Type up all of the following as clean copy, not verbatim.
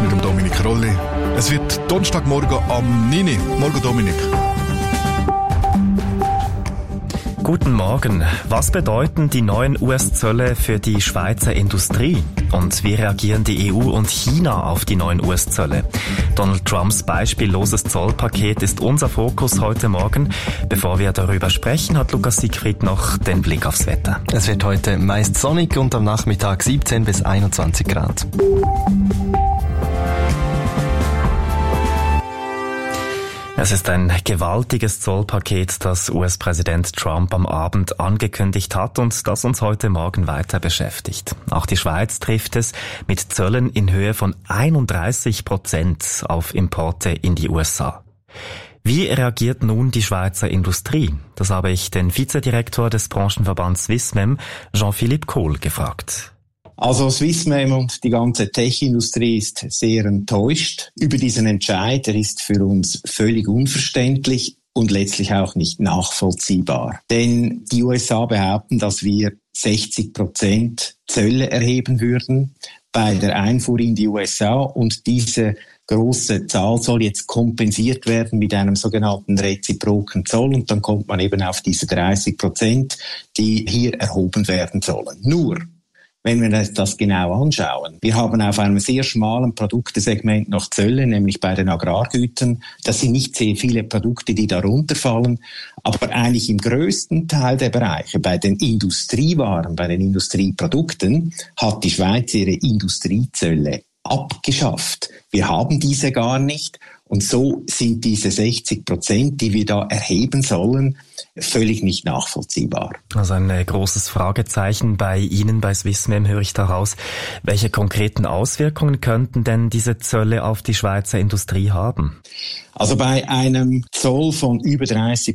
mit dem Dominik Rolli. Es wird Donnerstagmorgen am 9 Uhr. Morgen, Dominik. Guten Morgen. Was bedeuten die neuen US-Zölle für die Schweizer Industrie? Und wie reagieren die EU und China auf die neuen US-Zölle? Donald Trumps beispielloses Zollpaket ist unser Fokus heute Morgen. Bevor wir darüber sprechen, hat Lukas Siegfried noch den Blick aufs Wetter. Es wird heute meist sonnig und am Nachmittag 17 bis 21 Grad. Es ist ein gewaltiges Zollpaket, das US-Präsident Trump am Abend angekündigt hat und das uns heute Morgen weiter beschäftigt. Auch die Schweiz trifft es mit Zöllen in Höhe von 31% auf Importe in die USA. Wie reagiert nun die Schweizer Industrie? Das habe ich den Vizedirektor des Branchenverbands Swissmem, Jean-Philippe Kohl, gefragt. Also Swissmem und die ganze Tech-Industrie ist sehr enttäuscht über diesen Entscheid. Er ist für uns völlig unverständlich und letztlich auch nicht nachvollziehbar. Denn die USA behaupten, dass wir 60% Zölle erheben würden bei der Einfuhr in die USA und diese große Zahl soll jetzt kompensiert werden mit einem sogenannten reziproken Zoll und dann kommt man eben auf diese 30%, die hier erhoben werden sollen. Nur, wenn wir das genau anschauen, wir haben auf einem sehr schmalen Produktesegment noch Zölle, nämlich bei den Agrargütern. Das sind nicht sehr viele Produkte, die darunter fallen, aber eigentlich im größten Teil der Bereiche, bei den Industriewaren, bei den Industrieprodukten, hat die Schweiz ihre Industriezölle abgeschafft. Wir haben diese gar nicht. Und so sind diese 60%, die wir da erheben sollen, völlig nicht nachvollziehbar. Also ein großes Fragezeichen bei Ihnen, bei Swissmem, höre ich daraus. Welche konkreten Auswirkungen könnten denn diese Zölle auf die Schweizer Industrie haben? Also bei einem Zoll von über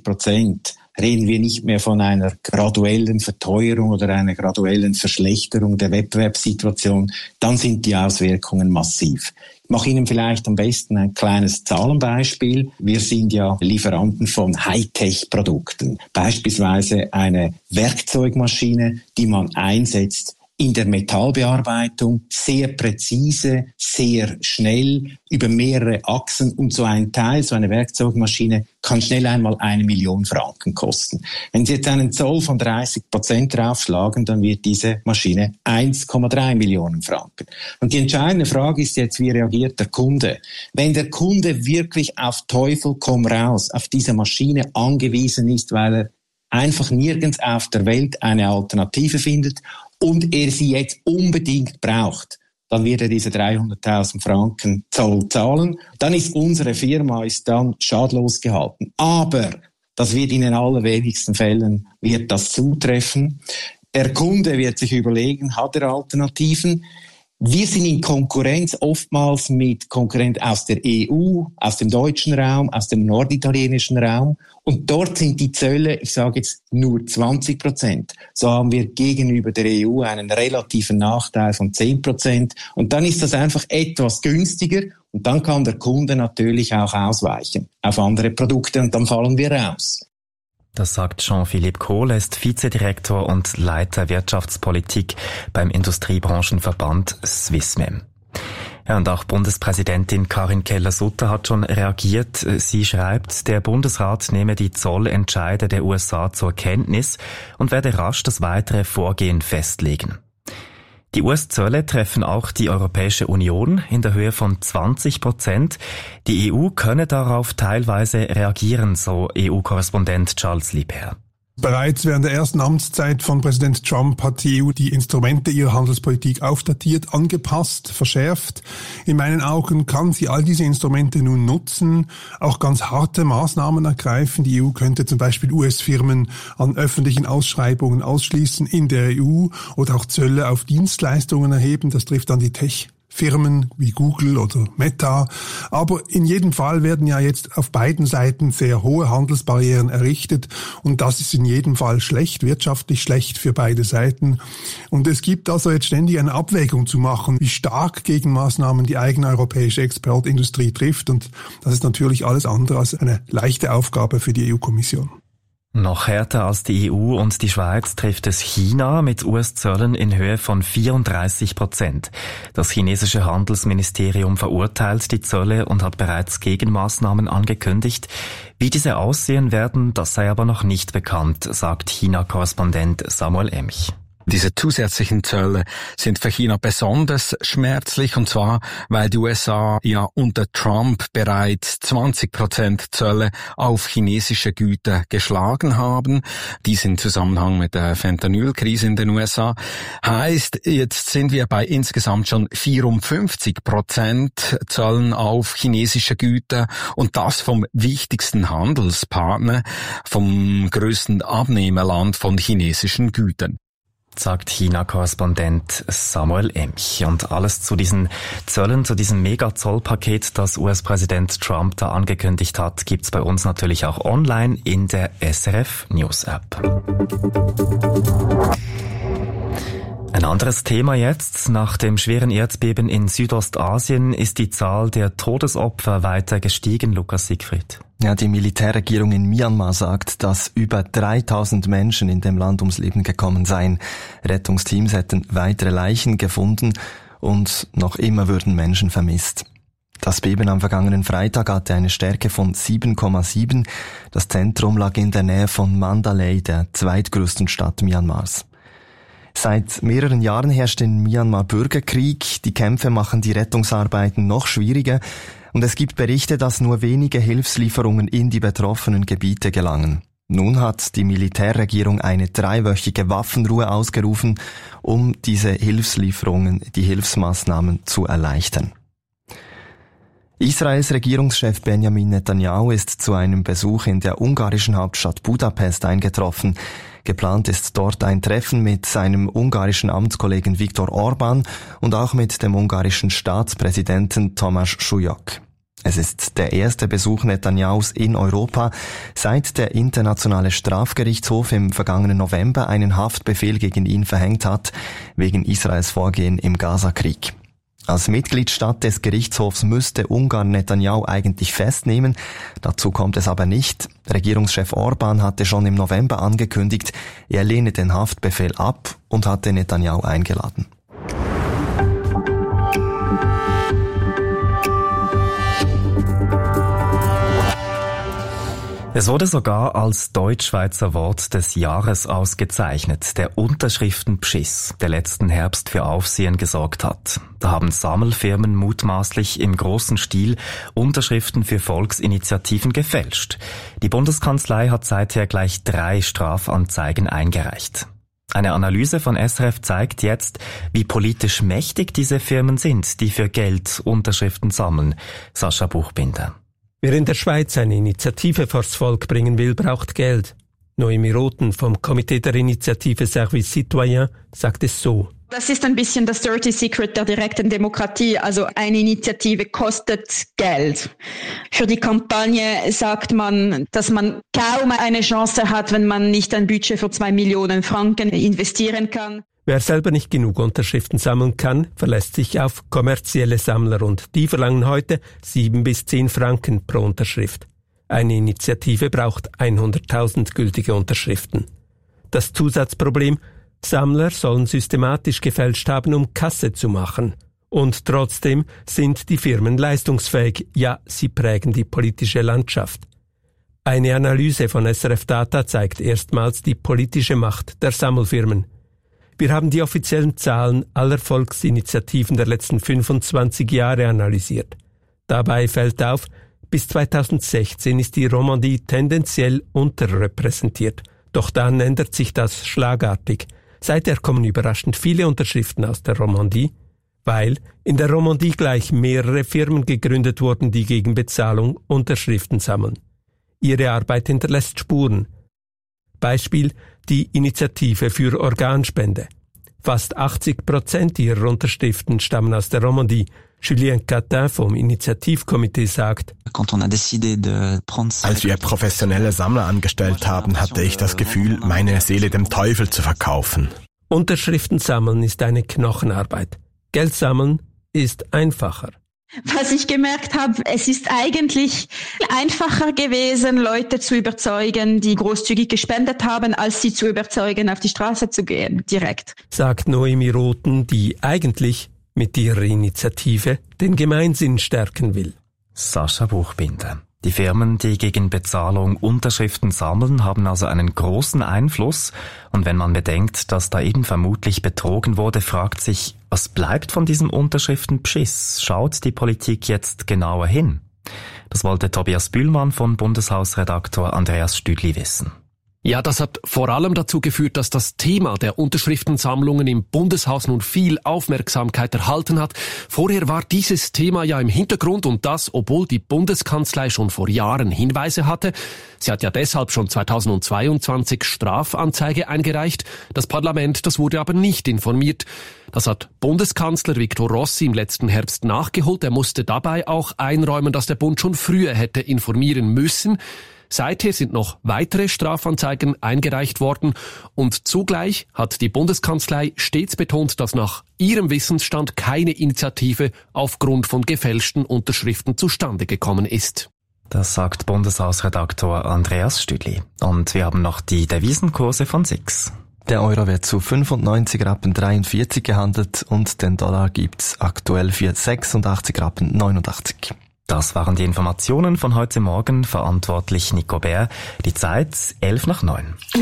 30% reden wir nicht mehr von einer graduellen Verteuerung oder einer graduellen Verschlechterung der Wettbewerbssituation. Dann sind die Auswirkungen massiv. Ich mache Ihnen vielleicht am besten ein kleines Zahlenbeispiel. Wir sind ja Lieferanten von Hightech-Produkten. Beispielsweise eine Werkzeugmaschine, die man einsetzt in der Metallbearbeitung, sehr präzise, sehr schnell, über mehrere Achsen und so ein Teil, so eine Werkzeugmaschine, kann schnell einmal 1 Million Franken kosten. Wenn Sie jetzt einen Zoll von 30% draufschlagen, dann wird diese Maschine 1,3 Millionen Franken. Und die entscheidende Frage ist jetzt, wie reagiert der Kunde? Wenn der Kunde wirklich auf Teufel komm raus auf diese Maschine angewiesen ist, weil er einfach nirgends auf der Welt eine Alternative findet und er sie jetzt unbedingt braucht, dann wird er diese 300.000 Franken Zoll zahlen. Dann ist unsere Firma dann schadlos gehalten. Aber das wird in den allerwenigsten Fällen wird das zutreffen. Der Kunde wird sich überlegen, hat er Alternativen? Wir sind in Konkurrenz oftmals mit Konkurrenten aus der EU, aus dem deutschen Raum, aus dem norditalienischen Raum. Und dort sind die Zölle, ich sage jetzt, nur 20%. So haben wir gegenüber der EU einen relativen Nachteil von 10%. Und dann ist das einfach etwas günstiger. Und dann kann der Kunde natürlich auch ausweichen auf andere Produkte und dann fallen wir raus. Das sagt Jean-Philippe Kohl, er ist Vizedirektor und Leiter Wirtschaftspolitik beim Industriebranchenverband Swissmem. Ja, und auch Bundespräsidentin Karin Keller-Sutter hat schon reagiert. Sie schreibt, der Bundesrat nehme die Zollentscheide der USA zur Kenntnis und werde rasch das weitere Vorgehen festlegen. Die US-Zölle treffen auch die Europäische Union in der Höhe von 20%. Die EU könne darauf teilweise reagieren, so EU-Korrespondent Charles Liebherr. Bereits während der ersten Amtszeit von Präsident Trump hat die EU die Instrumente ihrer Handelspolitik aufdatiert, angepasst, verschärft. In meinen Augen kann sie all diese Instrumente nun nutzen, auch ganz harte Maßnahmen ergreifen. Die EU könnte zum Beispiel US-Firmen an öffentlichen Ausschreibungen ausschließen in der EU oder auch Zölle auf Dienstleistungen erheben. Das trifft dann die Tech-Firmen wie Google oder Meta. Aber in jedem Fall werden ja jetzt auf beiden Seiten sehr hohe Handelsbarrieren errichtet und das ist in jedem Fall schlecht, wirtschaftlich schlecht für beide Seiten. Und es gibt also jetzt ständig eine Abwägung zu machen, wie stark Gegenmaßnahmen die eigene europäische Exportindustrie trifft und das ist natürlich alles andere als eine leichte Aufgabe für die EU-Kommission. Noch härter als die EU und die Schweiz trifft es China mit US-Zöllen in Höhe von 34%. Das chinesische Handelsministerium verurteilt die Zölle und hat bereits Gegenmaßnahmen angekündigt. Wie diese aussehen werden, das sei aber noch nicht bekannt, sagt China-Korrespondent Samuel Emch. Diese zusätzlichen Zölle sind für China besonders schmerzlich, und zwar, weil die USA ja unter Trump bereits 20% Zölle auf chinesische Güter geschlagen haben. Dies im Zusammenhang mit der Fentanyl-Krise in den USA. Heißt, jetzt sind wir bei insgesamt schon 54% Zöllen auf chinesische Güter, und das vom wichtigsten Handelspartner, vom größten Abnehmerland von chinesischen Gütern, sagt China-Korrespondent Samuel Emch. Und alles zu diesen Zöllen, zu diesem Mega-Zollpaket, das US-Präsident Trump da angekündigt hat, gibt's bei uns natürlich auch online in der SRF News App. Ein anderes Thema jetzt. Nach dem schweren Erdbeben in Südostasien ist die Zahl der Todesopfer weiter gestiegen, Lukas Siegfried. Ja, die Militärregierung in Myanmar sagt, dass über 3000 Menschen in dem Land ums Leben gekommen seien. Rettungsteams hätten weitere Leichen gefunden und noch immer würden Menschen vermisst. Das Beben am vergangenen Freitag hatte eine Stärke von 7,7. Das Zentrum lag in der Nähe von Mandalay, der zweitgrößten Stadt Myanmars. Seit mehreren Jahren herrscht in Myanmar Bürgerkrieg. Die Kämpfe machen die Rettungsarbeiten noch schwieriger. Und es gibt Berichte, dass nur wenige Hilfslieferungen in die betroffenen Gebiete gelangen. Nun hat die Militärregierung eine 3-wöchige Waffenruhe ausgerufen, um diese Hilfslieferungen, die Hilfsmaßnahmen zu erleichtern. Israels Regierungschef Benjamin Netanyahu ist zu einem Besuch in der ungarischen Hauptstadt Budapest eingetroffen. Geplant ist dort ein Treffen mit seinem ungarischen Amtskollegen Viktor Orbán und auch mit dem ungarischen Staatspräsidenten Tamás Súlyog. Es ist der erste Besuch Netanyahus in Europa, seit der Internationale Strafgerichtshof im vergangenen November einen Haftbefehl gegen ihn verhängt hat, wegen Israels Vorgehen im Gazakrieg. Als Mitgliedstaat des Gerichtshofs müsste Ungarn Netanyahu eigentlich festnehmen. Dazu kommt es aber nicht. Regierungschef Orbán hatte schon im November angekündigt, er lehne den Haftbefehl ab und hatte Netanyahu eingeladen. Es wurde sogar als Deutschschweizer Wort des Jahres ausgezeichnet, der Unterschriftenbeschiss, der letzten Herbst für Aufsehen gesorgt hat. Da haben Sammelfirmen mutmaßlich im großen Stil Unterschriften für Volksinitiativen gefälscht. Die Bundeskanzlei hat seither gleich 3 Strafanzeigen eingereicht. Eine Analyse von SRF zeigt jetzt, wie politisch mächtig diese Firmen sind, die für Geld Unterschriften sammeln. Sascha Buchbinder. Wer in der Schweiz eine Initiative vors Volk bringen will, braucht Geld. Noemi Roten vom Komitee der Initiative Service Citoyen sagt es so. Das ist ein bisschen das Dirty Secret der direkten Demokratie. Also eine Initiative kostet Geld. Für die Kampagne sagt man, dass man kaum eine Chance hat, wenn man nicht ein Budget für 2 Millionen Franken investieren kann. Wer selber nicht genug Unterschriften sammeln kann, verlässt sich auf kommerzielle Sammler und die verlangen heute 7 bis 10 Franken pro Unterschrift. Eine Initiative braucht 100.000 gültige Unterschriften. Das Zusatzproblem: Sammler sollen systematisch gefälscht haben, um Kasse zu machen. Und trotzdem sind die Firmen leistungsfähig, ja, sie prägen die politische Landschaft. Eine Analyse von SRF Data zeigt erstmals die politische Macht der Sammelfirmen. Wir haben die offiziellen Zahlen aller Volksinitiativen der letzten 25 Jahre analysiert. Dabei fällt auf, bis 2016 ist die Romandie tendenziell unterrepräsentiert. Doch dann ändert sich das schlagartig. Seither kommen überraschend viele Unterschriften aus der Romandie, weil in der Romandie gleich mehrere Firmen gegründet wurden, die gegen Bezahlung Unterschriften sammeln. Ihre Arbeit hinterlässt Spuren. Beispiel: die Initiative für Organspende. Fast 80% ihrer Unterschriften stammen aus der Romandie. Julien Catin vom Initiativkomitee sagt: Als wir professionelle Sammler angestellt haben, hatte ich das Gefühl, meine Seele dem Teufel zu verkaufen. Unterschriften sammeln ist eine Knochenarbeit. Geld sammeln ist einfacher. Was ich gemerkt habe, es ist eigentlich einfacher gewesen, Leute zu überzeugen, die großzügig gespendet haben, als sie zu überzeugen, auf die Straße zu gehen, direkt. Sagt Noemi Rothen, die eigentlich mit ihrer Initiative den Gemeinsinn stärken will. Sascha Buchbinder. Die Firmen, die gegen Bezahlung Unterschriften sammeln, haben also einen großen Einfluss. Und wenn man bedenkt, dass da eben vermutlich betrogen wurde, fragt sich, was bleibt von diesem Unterschriftenbeschiss? Schaut die Politik jetzt genauer hin? Das wollte Tobias Bühlmann von Bundeshausredaktor Andreas Stüdli wissen. Ja, das hat vor allem dazu geführt, dass das Thema der Unterschriftensammlungen im Bundeshaus nun viel Aufmerksamkeit erhalten hat. Vorher war dieses Thema ja im Hintergrund und das, obwohl die Bundeskanzlei schon vor Jahren Hinweise hatte. Sie hat ja deshalb schon 2022 Strafanzeige eingereicht. Das Parlament, das wurde aber nicht informiert. Das hat Bundeskanzler Viktor Rossi im letzten Herbst nachgeholt. Er musste dabei auch einräumen, dass der Bund schon früher hätte informieren müssen. Seither sind noch weitere Strafanzeigen eingereicht worden und zugleich hat die Bundeskanzlei stets betont, dass nach ihrem Wissensstand keine Initiative aufgrund von gefälschten Unterschriften zustande gekommen ist. Das sagt Bundeshausredaktor Andreas Stüdli. Und wir haben noch die Devisenkurse von SIX. Der Euro wird zu 95 Rappen 43 gehandelt und den Dollar gibt's aktuell für 86 Rappen 89. Das waren die Informationen von heute Morgen. Verantwortlich Nico Bär. Die Zeit 8:11.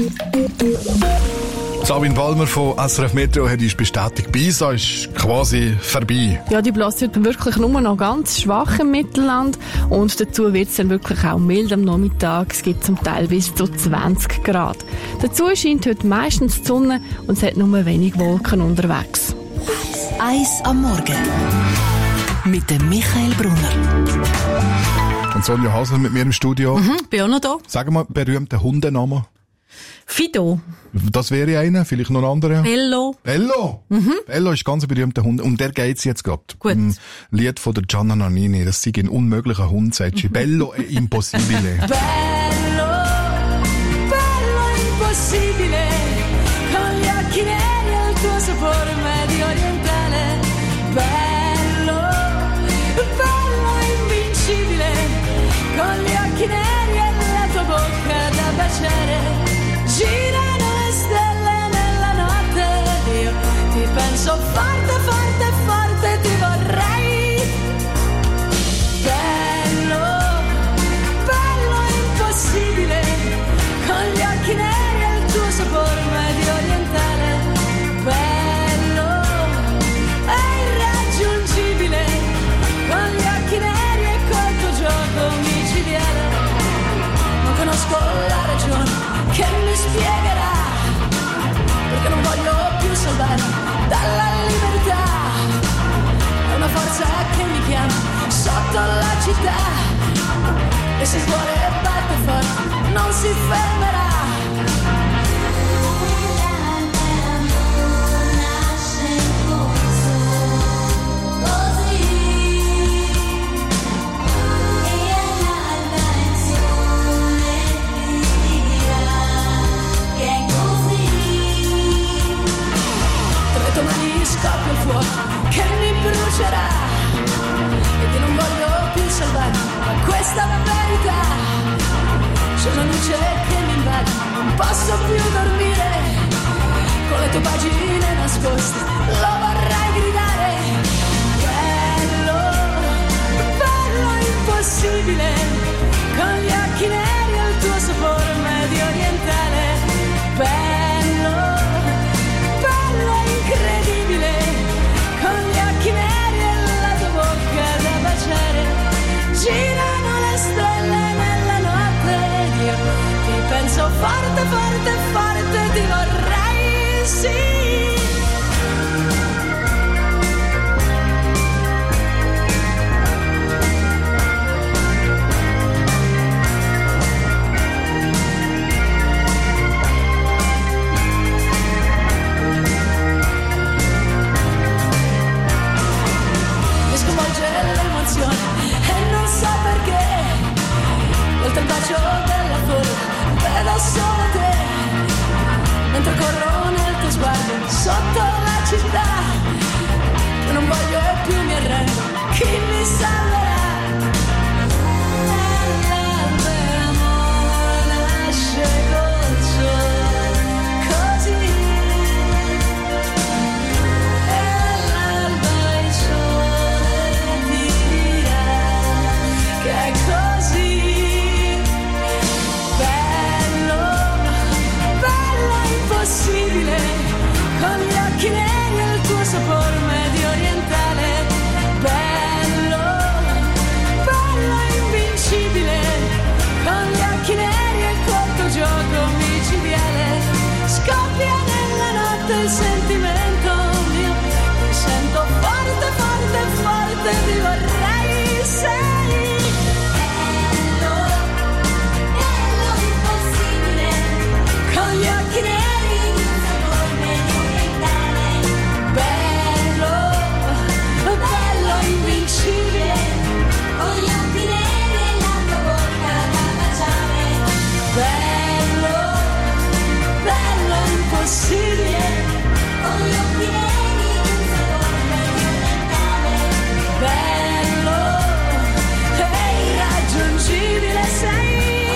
Sabine Balmer von SRF Meteo hat uns bestätigt, Bisa ist quasi vorbei. Ja, die bläst heute wirklich nur noch ganz schwach im Mittelland und dazu wird es dann wirklich auch mild am Nachmittag. Es gibt zum Teil bis zu 20 Grad. Dazu scheint heute meistens die Sonne und es hat nur wenig Wolken unterwegs. Eis am Morgen mit dem Michael Brunner. Und Sonja Hasler mit mir im Studio. Bin auch noch da. Sagen wir berühmten Hundenamen. Fido. Das wäre einer, vielleicht noch ein anderer. Bello. Bello? Bello ist ganz ein berühmter Hund. Um der geht's jetzt gerade. Gut. Ein Lied von der Gianna Nannini. Das sei ein unmöglicher Hund, sagt sie. Bello è impossibile. Bello, bello impossibile. Con gli occhi neri e il tuo sapore medio orientale. Bello, bello invincibile. Con gli occhi neri e la tua bocca da baciare. Girano le stelle nella notte, io ti penso forte, forte, forte, ti vorrei. Bello, bello impossibile, con gli occhi neri e il tuo sapore medio orientale. Bello, è irraggiungibile, con gli occhi neri e col tuo gioco micidiale. Non conosco la ragione che mi spiegherà perché non voglio più salvare dalla libertà. È una forza che mi chiama sotto la città e se vuole batte forte non si fermerà. Scoppia il fuoco che mi brucerà e che non voglio più salvare, ma questa è la verità. C'è una luce che mi invade, non posso più dormire. Con le tue pagine nascoste lo vorrei gridare. Bello, bello impossibile, con gli occhi neri e il tuo sapore medio orientale. Bello, bello incredibile, con gli occhi neri e la tua bocca da baciare. Girano le stelle nella notte ed io ti penso forte, forte, forte, ti vorrei, sì. E non so perché, oltre il bacio della folla, vedo solo te, mentre corro nel tuo sguardo, sotto la città, e non voglio più mi arrendo, chi mi salverà. L'amore nasce col sole, così. E all'alba il sole ti dirà che è così. Bello, bello impossibile, con gli occhi neri e il tuo sapore medio orientale. Bello, bello invincibile, con gli occhi neri e il corto gioco micidiale. Scoppia nella notte il sentimento mio, mi sento forte, forte, forte, ti vorrei, sei. Bello, bello impossibile, con gli occhi neri, il sapore medio orientale. Bello, bello invincibile, con gli occhi neri e la tua bocca da baciare. Bello, bello impossibile, con gli occhi neri e il sapore medio orientale. Bello, e irraggiungibile sei.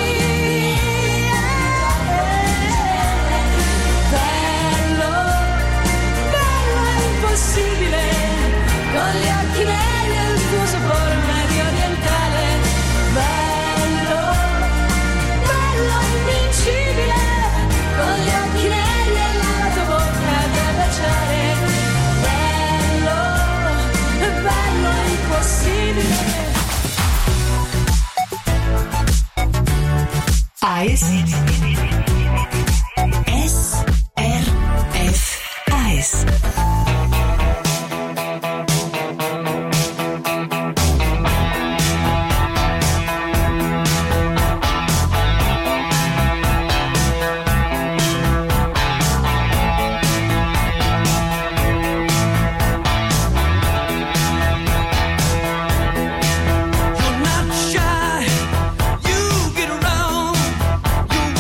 Bello, bello impossibile, con gli occhi neri e il tuo sapore medio orientale. Bello, bello invincibile, con gli occhi neri e la tua bocca da baciare. Bello, bello impossibile. Eis SRF Eis. You're not shy, you get around, you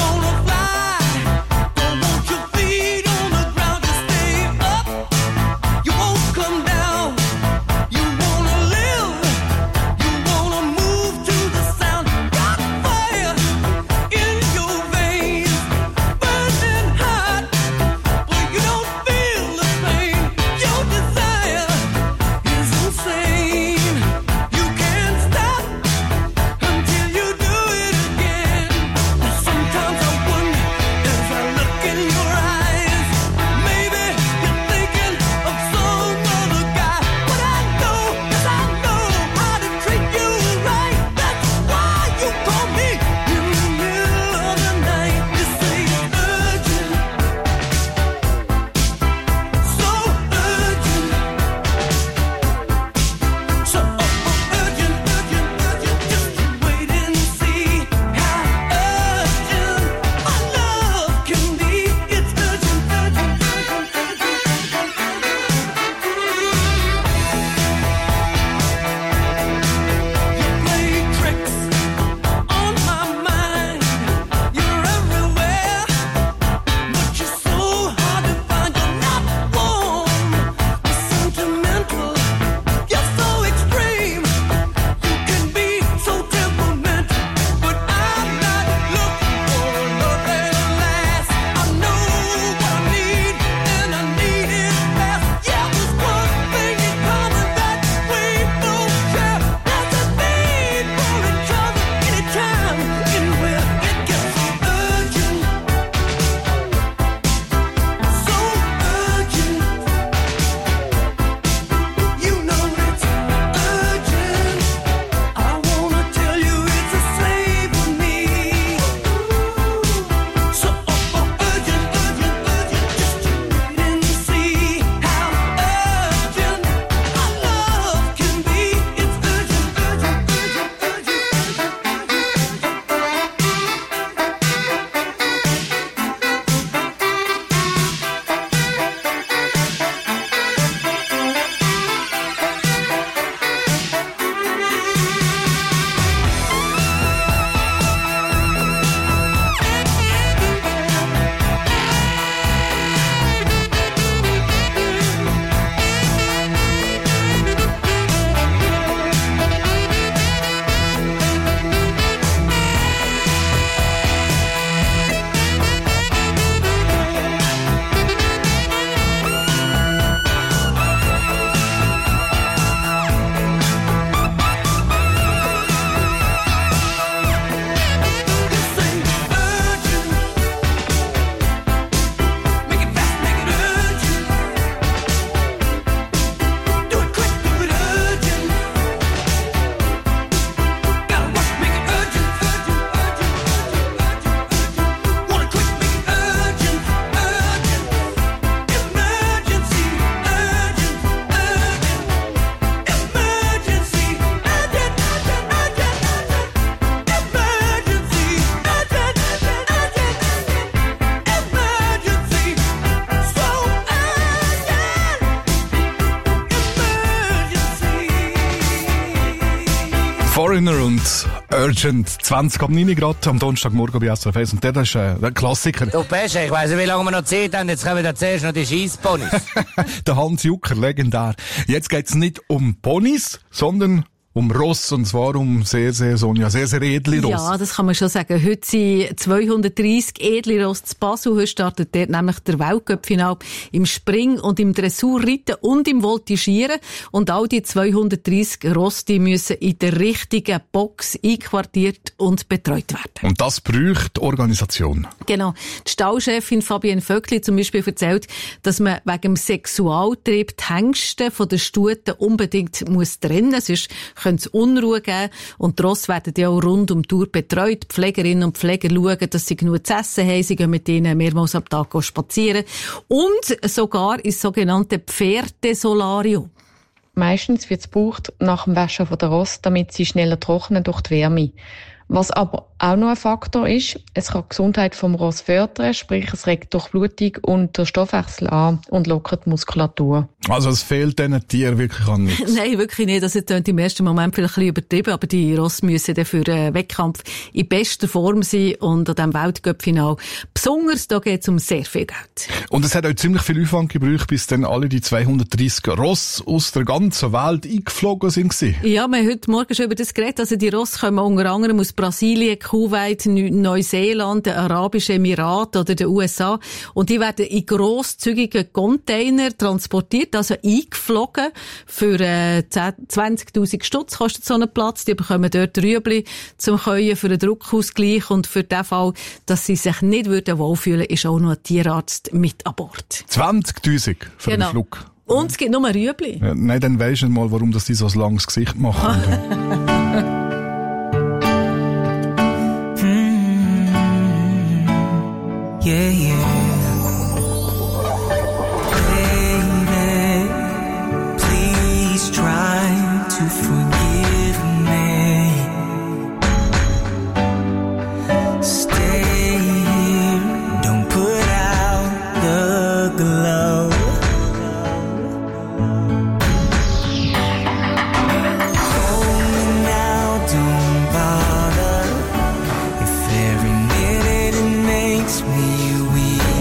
Foreigner und Urgent. 20,9 Grad am Donnerstagmorgen bei SRF 1. Und das ist ein Klassiker. Du Pesche, ich weiss nicht, wie lange wir noch Zeit haben. Jetzt kommen wir zuerst noch die Scheissponys. Der Hans Jucker, legendär. Jetzt geht's nicht um Ponys, sondern um Ross, und zwar um sehr, sehr, Sonja, sehr, sehr edle Ross. Ja, das kann man schon sagen. Heute sind 230 edle Ross zu Basel. Heute startet dort nämlich der Weltcup-Final im Spring- und im Dressurreiten und im Voltigieren. Und all die 230 Ross, die müssen in der richtigen Box einquartiert und betreut werden. Und das braucht Organisation. Genau. Die Stallchefin Fabienne Vöckli zum Beispiel erzählt, dass man wegen dem Sexualtrieb die Hengste von den Stuten unbedingt muss trennen muss. Sonst könnte es Unruhe geben. Und die Rosse werden ja auch rund um die Uhr betreut. Die Pflegerinnen und Pfleger schauen, dass sie genug zu essen haben. Sie gehen mit ihnen mehrmals am Tag spazieren. Und sogar ins sogenannte Pferdesolarium. Meistens wird es gebraucht nach dem Waschen von der Rosse, damit sie schneller trocknen durch die Wärme. Was aber auch noch ein Faktor ist, es kann die Gesundheit vom Ross fördern, sprich es regt Durchblutung und den Stoffwechsel an und lockert die Muskulatur. Also es fehlt diesen Tieren wirklich an nichts? Nein, wirklich nicht. Das klingt im ersten Moment vielleicht ein bisschen übertrieben, aber die Ross müssen dann für einen Wettkampf in bester Form sein und an diesem Weltcup-Final besonders, da geht es um sehr viel Geld. Und es hat auch ziemlich viel Aufwand gebraucht, bis dann alle die 230 Ross aus der ganzen Welt eingeflogen sind. Ja, wir haben heute Morgen schon über das geredet. Also die Ross kommen unter anderem aus Brasilien, Kuwait, Neuseeland, den Arabischen Emiraten oder den USA. Und die werden in grosszügigen Container transportiert, also eingeflogen. Für 20'000 Stutz kostet so ein Platz. Die bekommen dort Rüebli zum Käuen für einen Druckausgleich. Und für den Fall, dass sie sich nicht wohlfühlen würden, ist auch noch ein Tierarzt mit an Bord. 20'000 für den Flug. Und es gibt nur Rüebli. Ja, nein, dann weisst du nicht mal, warum die so ein langes Gesicht machen. Yeah, yeah. Baby, please try to forgive me. Stay here, don't put out the glow. Hold me now, don't bother. If every minute it makes me weak.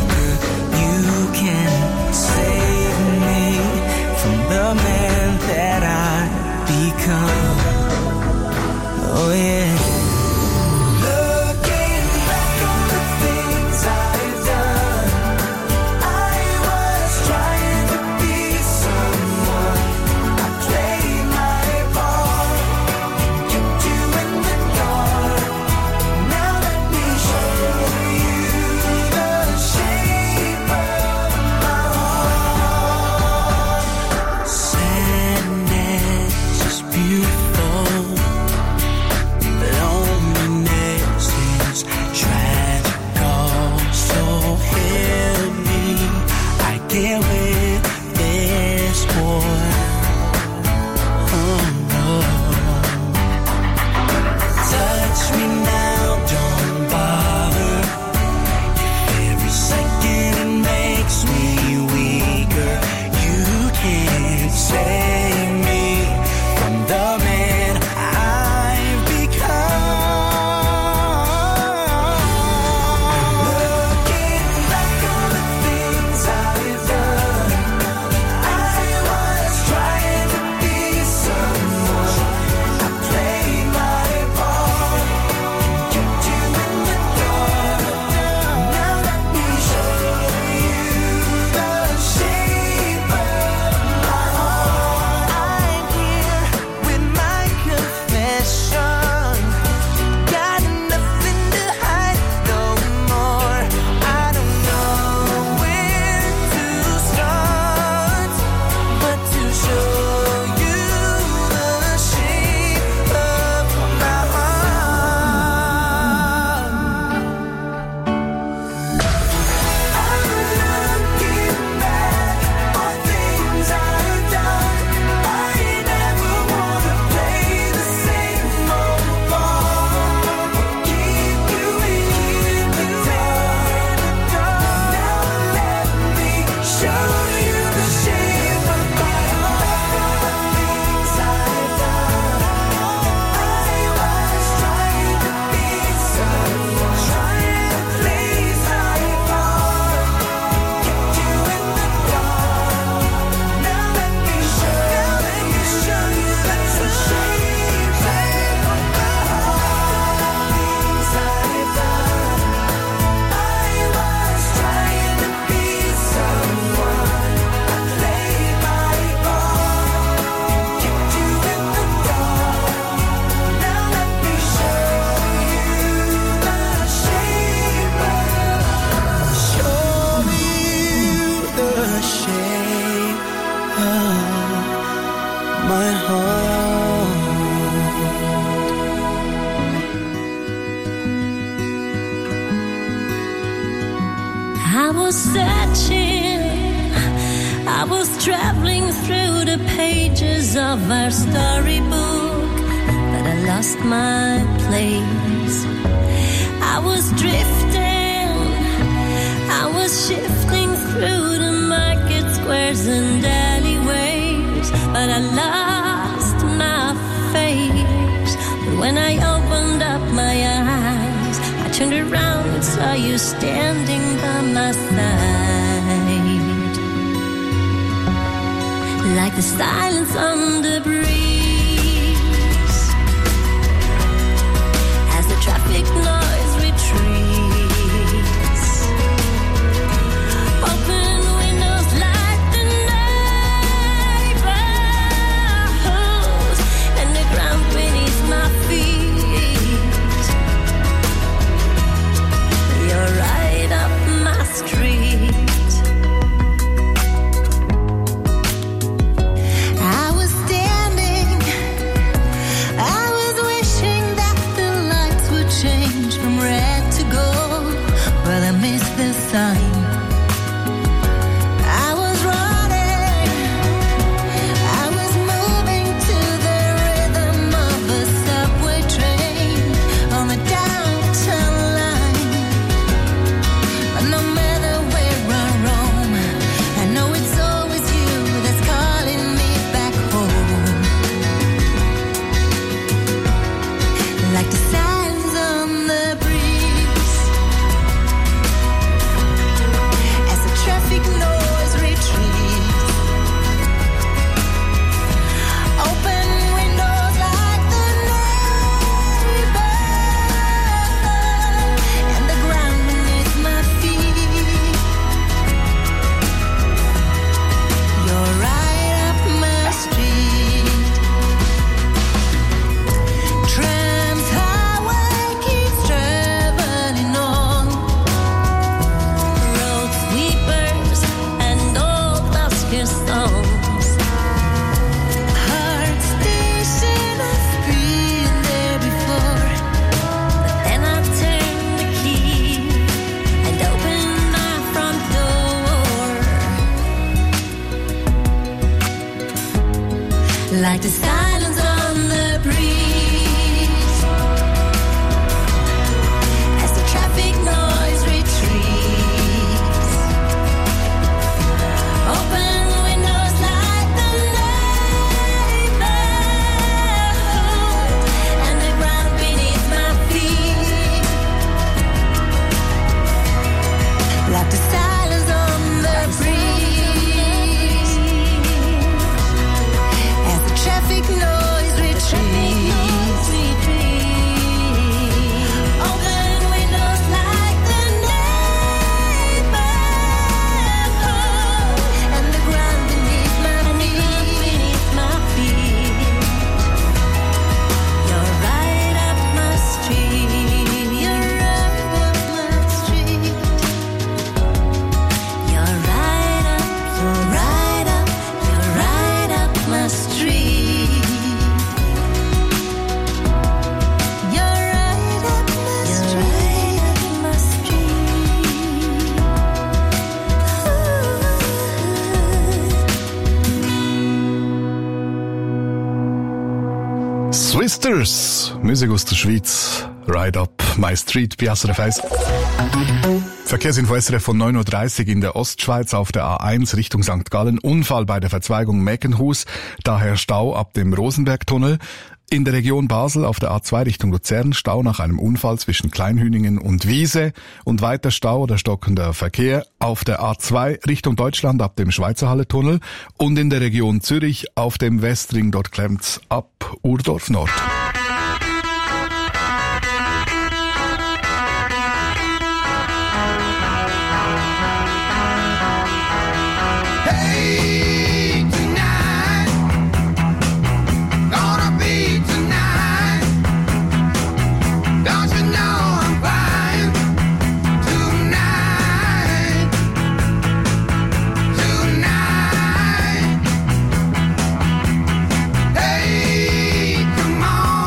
I was searching, I was traveling through the pages of our storybook, but I lost my place. I was drifting, I was shifting through the market squares and alleyways, but I lost my face. But when I opened up my eyes, I turned around and saw you standing by my side, like the silence on the breeze, as the traffic noise retreats. Open windows like the neighborhoods, and the ground beneath my feet. You're right up my street. I was standing, I was wishing that the lights would change from red to gold, but I missed the sign. I was running, I was moving to the rhythm of a subway train on the downtown line. But no matter where I roam, I know it's always you that's calling me back home, like the sands on the breeze, as the traffic noise retreats. Open windows like the neighborhood, and the ground beneath my feet. You're right up my street. Trams, highway keeps traveling on. Road sweepers and old busker songs. Heart station, I've been there before, but then I turned the key and opened my front door, like the silence on the breeze, as the traffic noise retreats. Open windows like the neighborhood, and the ground beneath my feet, like the silence on the breeze, as the traffic noise retreats. Open windows like the neighborhood, and the ground beneath my feet. You're right up my street. You're right up my street. You're right up my street. You're right up my Swisters, Musik aus der Schweiz, Ride Up My Street bei SRF 1. Verkehrsinfo SRF von 9.30 Uhr in der Ostschweiz auf der A1 Richtung St. Gallen. Unfall bei der Verzweigung Meckenhus, daher Stau ab dem Rosenbergtunnel. In der Region Basel auf der A2 Richtung Luzern Stau nach einem Unfall zwischen Kleinhüningen und Wiese und weiter Stau oder stockender Verkehr auf der A2 Richtung Deutschland ab dem Schweizerhalle-Tunnel und in der Region Zürich auf dem Westring, dort klemmt's ab Urdorf Nord. Come on.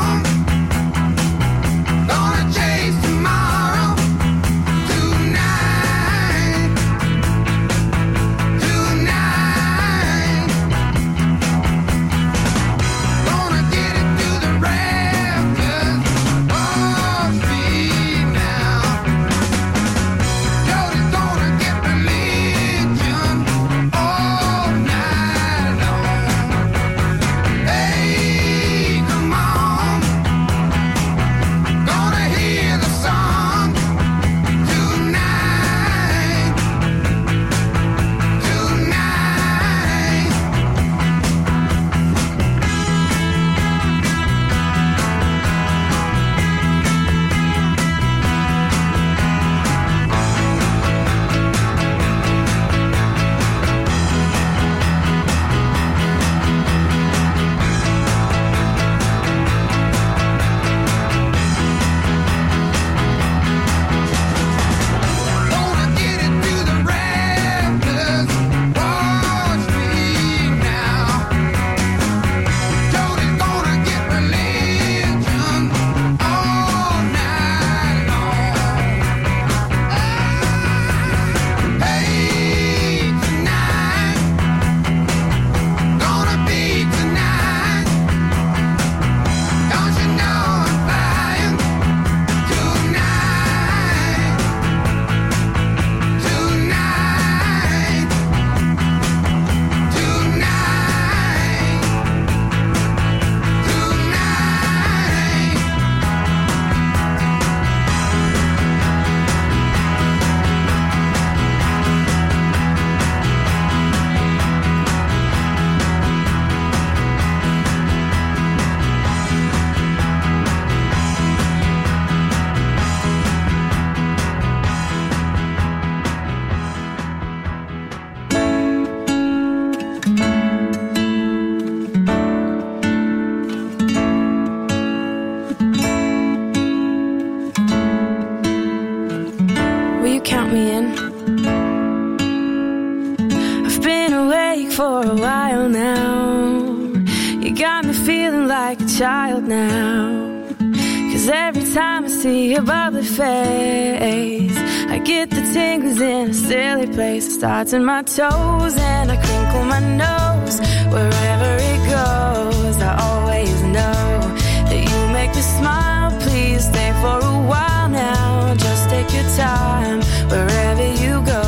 for a while now. You got me feeling like a child now. 'Cause every time I see your bubbly face, I get the tingles in a silly place. It starts in my toes and I crinkle my nose. Wherever it goes, I always know that you make me smile. Please stay for a while now. Just take your time wherever you go.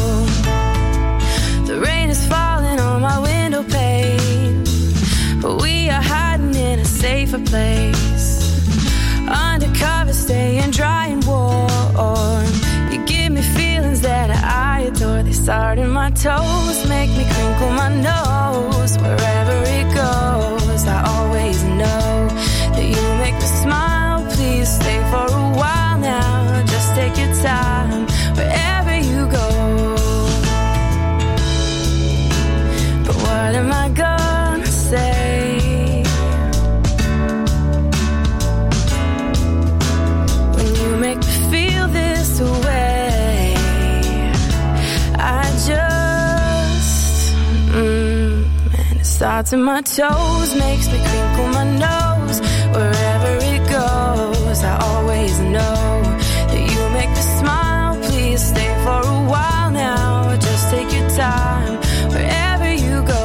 The rain is falling on my window pane, but we are hiding in a safer place. Undercover, staying dry and warm. You give me feelings that I adore. They start in my toes, make me crinkle my nose. Wherever it goes, I always know that you make me smile. Please stay for a while now. Just take your time wherever you go. But what am I gonna say? Make me feel this way. I just and it starts in my toes, makes me crinkle my nose. Wherever it goes, I always know that you make me smile. Please stay for a while now. Just take your time wherever you go.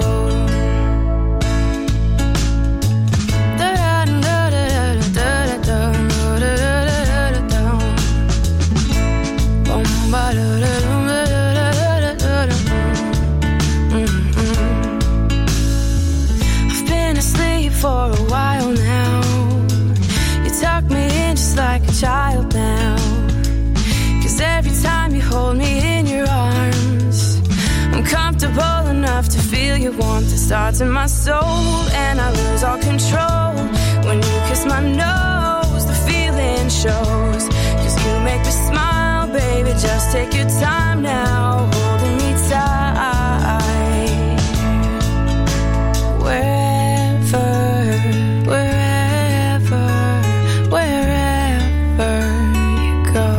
I've been asleep for a while now. You tuck me in just like a child now. 'Cause every time you hold me in your arms, I'm comfortable enough to feel your warmth. It starts in my soul and I lose all control. When you kiss my nose, the feeling shows. 'Cause you make me smile, baby, just take your time now, holding me tight. Wherever, wherever, wherever you go.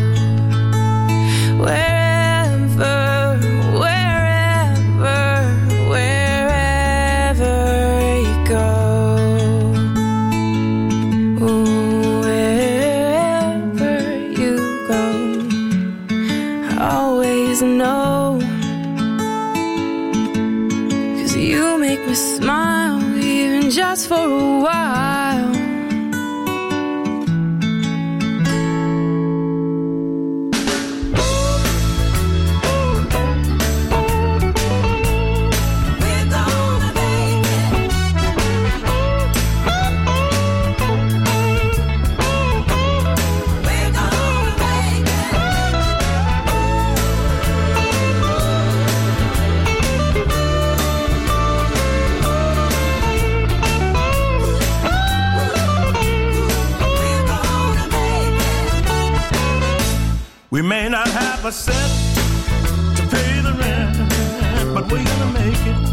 Wherever, wherever, wherever you go. Wherever you go, I always know. 'Cause you make me smile, even just for a while. We may not have a cent to pay the rent, but we're gonna make it.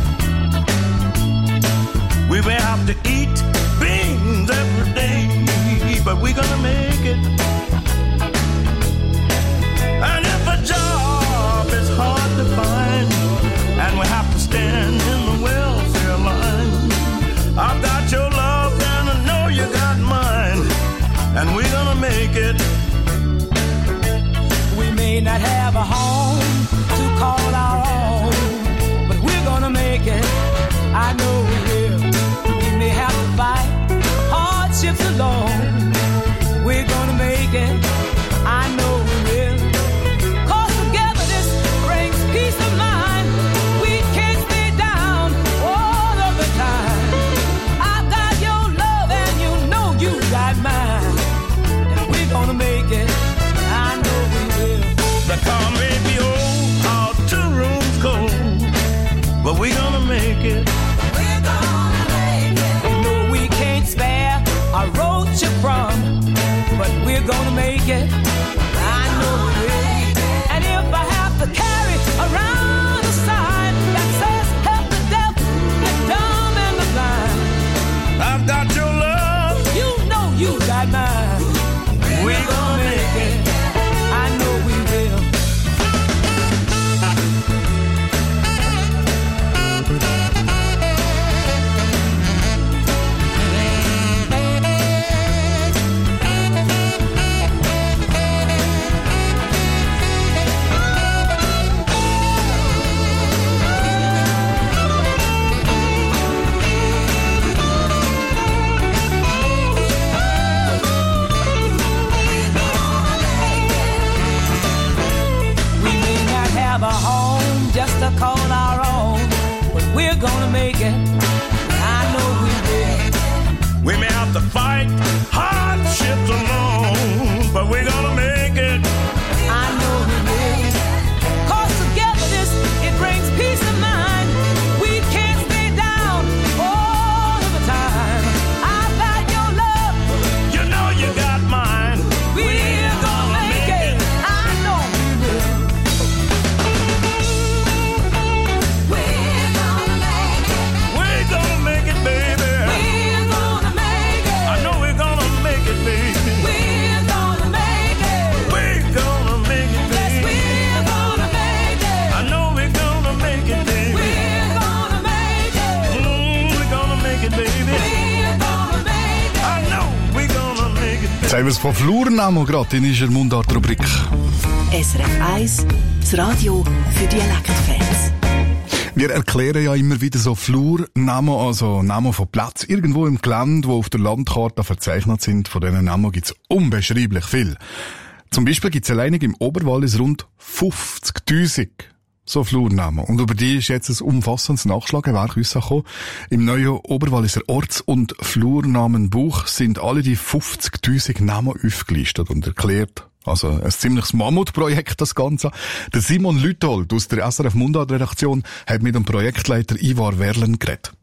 We may have to eat beans every day, but we're gonna make it. And if a job is hard to find, and we have to stand in the welfare line, I've got your love and I know you got mine, and we're gonna make it. We may not have a home to call our own, but we're gonna make it. I know we will. We may have to fight hardships alone. We're gonna make it. I know we will. 'Cause togetherness brings peace of mind. We can't stay down all of the time. I've got your love and you know you got mine, and we're gonna make it. I know we will. The car may be old, our 2 rooms cold, but we're gonna make it. We're gonna make it. You know we can't spare a roach from, but we're gonna make it. I know we will. And if I have to carry around a sign that says help the deaf, the dumb and the blind, I've got your love. You know you got mine. We're gonna make it. I know we will. have to fight hardships alone, but we're gonna make it. I know we will. 'Cause togetherness, it brings peace of mind. We can't stay down all of the time. I've got your love. You know you got mine. We're gonna make it. I know we will. We're gonna make it. We're gonna make it, baby. We're gonna make it. I know we're gonna make it, baby. We're gonna make it. We're gonna make it, Yes, baby. we're gonna make it. I know we're gonna make it, baby. We're gonna make it. We're gonna make it, baby. We're gonna make it. I know we're gonna make it, baby. Jetzt haben wir es von Flurnamo gerade in unserer Mundart-Rubrik. SRF 1, das Radio für Dialektfans. Wir erklären ja immer wieder so Flurnamen, also Namen von Plätzen irgendwo im Gelände, wo auf der Landkarte verzeichnet sind. Von diesen Namen gibt es unbeschreiblich viel. Zum Beispiel gibt es alleinig im Oberwallis rund 50.000 so Flurnamen. Und über die ist jetzt ein umfassendes Nachschlagewerk rausgekommen. Im neuen Oberwalliser Orts- und Flurnamenbuch sind alle die 50.000 Namen aufgelistet und erklärt. Also ein ziemliches Mammutprojekt, das Ganze. Der Simon Lüthold aus der SRF Mundart-Redaktion hat mit dem Projektleiter Ivar Werlen geredet.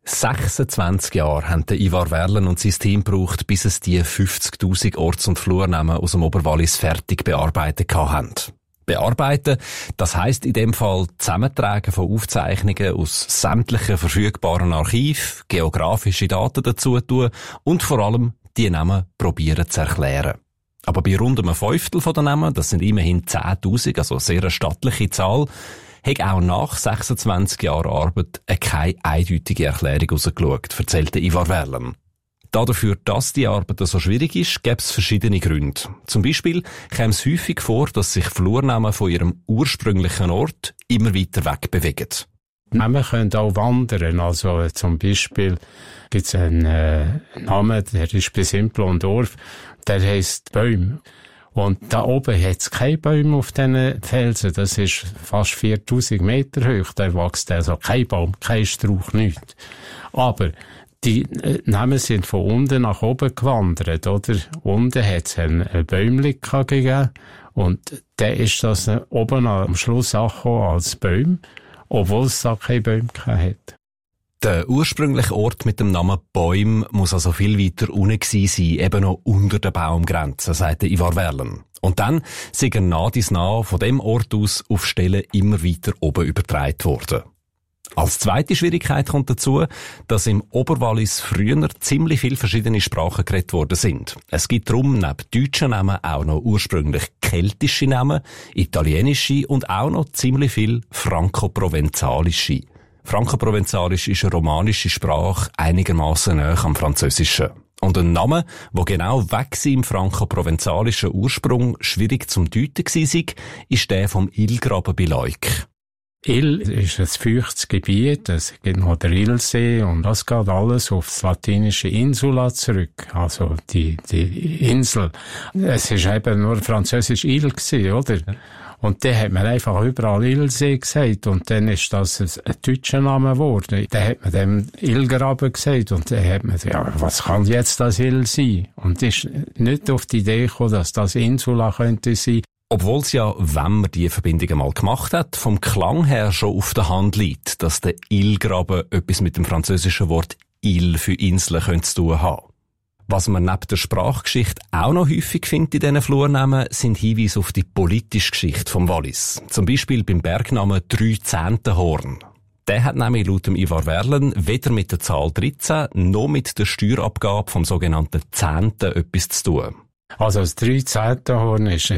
26 Jahre haben der Ivar Werlen und sein Team gebraucht, bis es die 50.000 Orts- und Flurnamen aus dem Oberwallis fertig bearbeitet haben. Bearbeiten, das heisst in dem Fall Zusammentragen von Aufzeichnungen aus sämtlichen verfügbaren Archiven, geografische Daten dazu tun und vor allem die Namen probieren zu erklären. Aber bei rund einem Fünftel der Namen, das sind immerhin 10.000, also eine sehr stattliche Zahl, hat auch nach 26 Jahren Arbeit keine eindeutige Erklärung rausgeschaut, erzählte Ivar Werlen. Dafür, dass die Arbeit so schwierig ist, gäbe es verschiedene Gründe. Zum Beispiel käme es häufig vor, dass sich Flurnamen von ihrem ursprünglichen Ort immer weiter wegbewegen. Namen können auch wandern. Also zum Beispiel gibt es einen Namen, der ist bei Simplon-Dorf, der heisst Bäum. Und da oben hat es keine Bäume auf diesen Felsen. Das ist fast 4000 Meter hoch. Da wächst also kein Baum, kein Strauch, nichts. Aber die Namen sind von unten nach oben gewandert, oder? Unten hat es ein Bäumchen gegeben. Und dann ist das oben am Schluss angekommen als Bäum, obwohl es da keine Bäume hat. Der ursprüngliche Ort mit dem Namen Bäum muss also viel weiter unten gewesen sein, eben noch unter der Baumgrenze, sagte Ivar Werlen. Und dann sind er nah dies nah von dem Ort aus auf Stellen immer weiter oben übertragen worden. Als zweite Schwierigkeit kommt dazu, dass im Oberwallis früher ziemlich viele verschiedene Sprachen geredet worden sind. Es gibt darum neben deutschen Namen auch noch ursprünglich keltische Namen, italienische und auch noch ziemlich viel frankoprovenzalische. Frankoprovenzalisch ist eine romanische Sprache, einigermaßen nahe am Französischen. Und ein Name, der genau weg im frankoprovenzalischen Ursprung schwierig zum Deuten war, ist der vom Illgraben bei Leuk. Ill ist ein feuchtes Gebiet, es gibt noch der Illsee und das geht alles auf das latinische Insula zurück, also die Insel. Es ist eben nur französisch Ill gewesen, oder? Und dann hat man einfach überall Illsee gesagt und dann ist das ein deutscher Name geworden. Dann hat man dem Illgraben gesagt und dann hat man gesagt, ja, was kann jetzt das Ill sein? Und ist nicht auf die Idee gekommen, dass das Insula könnte sein. Obwohl es ja, wenn man die Verbindung mal gemacht hat, vom Klang her schon auf der Hand liegt, dass der Illgraben etwas mit dem französischen Wort Ile für Insel zu tun haben. Was man neben der Sprachgeschichte auch noch häufig findet in diesen Flurnamen, sind Hinweise auf die politische Geschichte vom Wallis. Zum Beispiel beim Bergnamen 13. Horn. Der hat nämlich laut dem Ivar Werlen weder mit der Zahl 13 noch mit der Steuerabgabe vom sogenannten Zehnten etwas zu tun. Also das 13. Horn ist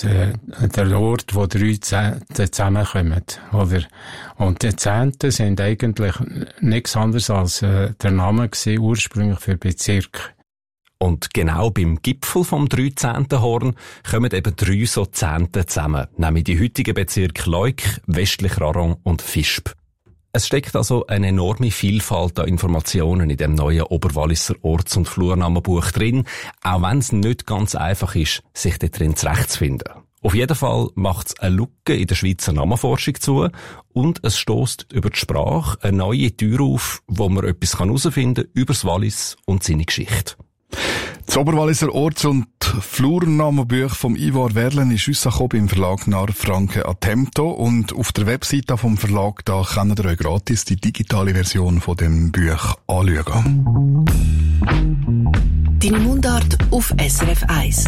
der Ort, wo 13 zusammenkommen, oder? Und die Zehnten sind eigentlich nichts anderes als der Name gewesen, ursprünglich für Bezirk. Und genau beim Gipfel vom 13. Horn kommen eben 3 so Zehnten zusammen, nämlich die heutigen Bezirke Leuk, westlich Raron und Visp. Es steckt also eine enorme Vielfalt an Informationen in dem neuen Oberwalliser Orts- und Flurnamenbuch drin, auch wenn es nicht ganz einfach ist, sich da drin zurechtzufinden. Auf jeden Fall macht es eine Lücke in der Schweizer Namenforschung zu und es stösst über die Sprache eine neue Tür auf, wo man etwas herausfinden kann über das Wallis und seine Geschichte. Das Oberwalliser Orts- und Flurnamenbuch vom Ivar Werlen ist rausgekommen im Verlag Narr-Franke Attempto und auf der Webseite vom Verlag da könnt ihr euch gratis die digitale Version von dem Buch anschauen. Deine Mundart auf SRF 1.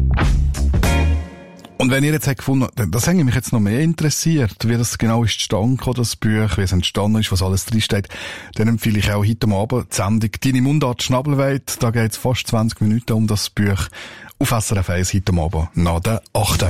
Und wenn ihr jetzt habt gefunden, das hätte mich jetzt noch mehr interessiert, wie das genau ist zustande gekommen, das Buch, wie es entstanden ist, was alles drinsteht, dann empfehle ich auch heute Abend die Sendung «Deine Mundart Schnabelweit». Da geht es fast 20 Minuten um das Buch auf SRF 1 heute Abend nach der 8.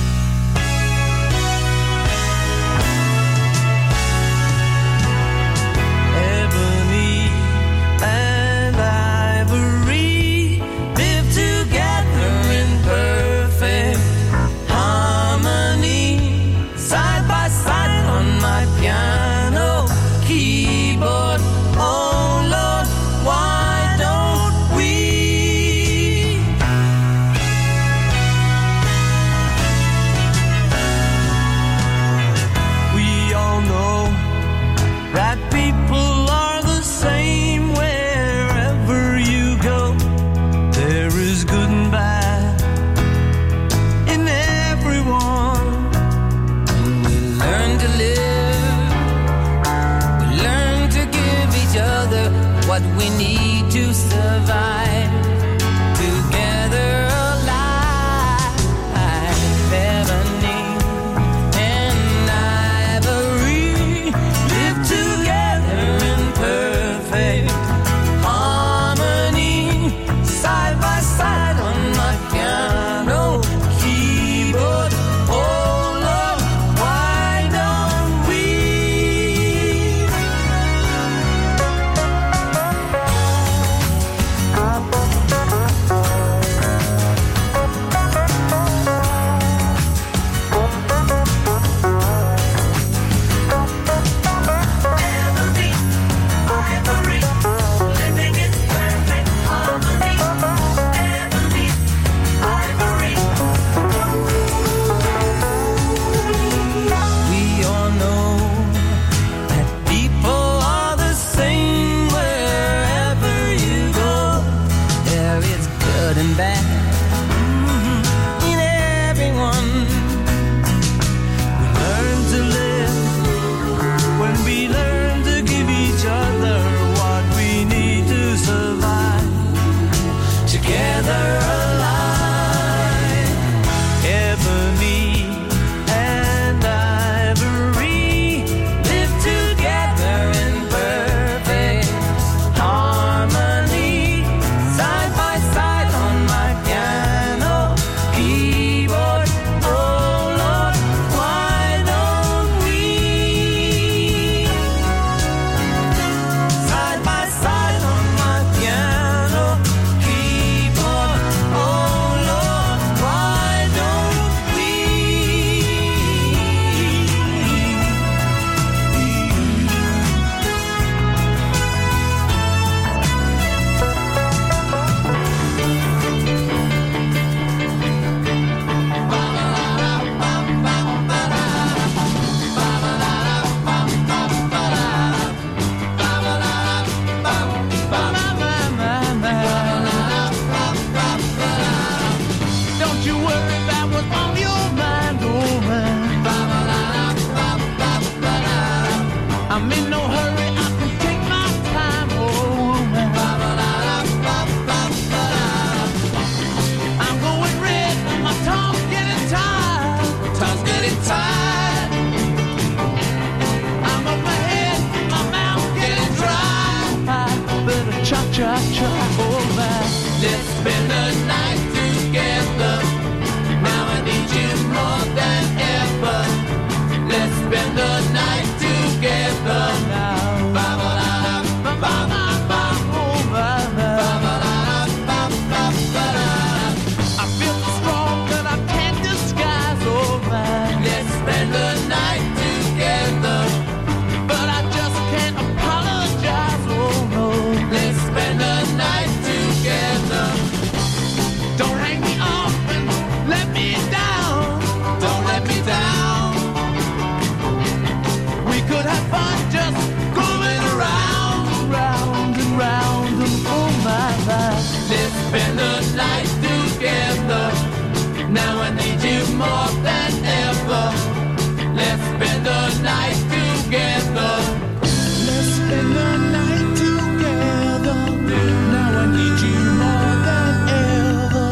What we need to survive together alive. Ebony and ivory live together in perfect harmony, side by side on my piano keyboard. Oh Lord, why don't we? Side by side on my piano. spend the night together. Now I need you more than ever. Let's spend the night together. Let's spend the night together. Now I need you more than ever.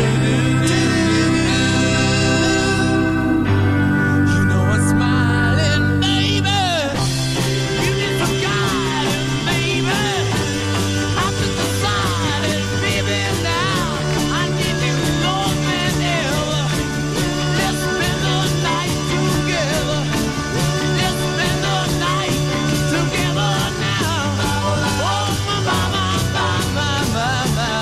You know I'm smiling, baby. You need some guidance, baby. I've just decided, baby, now I need you more than ever. Let's spend the night together. Let's spend the night together now. Oh, my, my, my, my, my.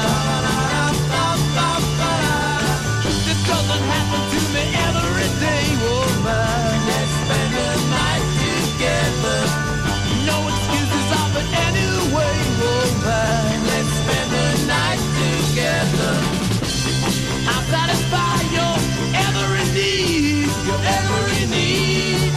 This doesn't happen to me every day, woman. Let's spend the night together. No excuses of it anyway, woman. Let's spend the night together. I'll satisfy your every need, your every need.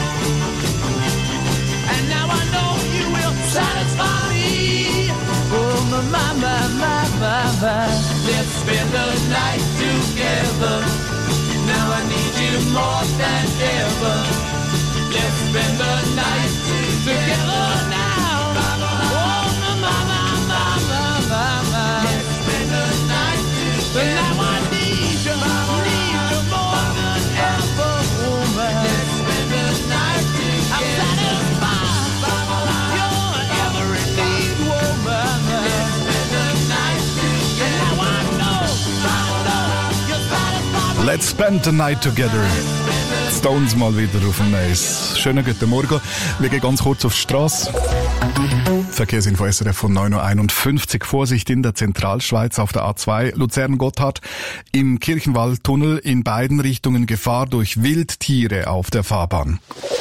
And now I know you will satisfy me. Oh, my, my, my, my, my. Let's spend the night together. Now I need you more than ever. Let's spend the night together now. Oh, my, my, my, my, my, my. Let's spend the night together. Now I need you more than ever, woman. Let's spend the night together. I'm satisfied your every need, woman. Let's spend the night together. Now I know you're satisfied. Let's spend the night together. Stones mal wieder auf dem Eis. Schönen guten Morgen. Wir gehen ganz kurz auf die Strasse. Verkehrsinfo SRF von 9.51 Uhr. Vorsicht in der Zentralschweiz auf der A2 Luzern-Gotthard. Im Kirchenwaldtunnel in beiden Richtungen Gefahr durch Wildtiere auf der Fahrbahn.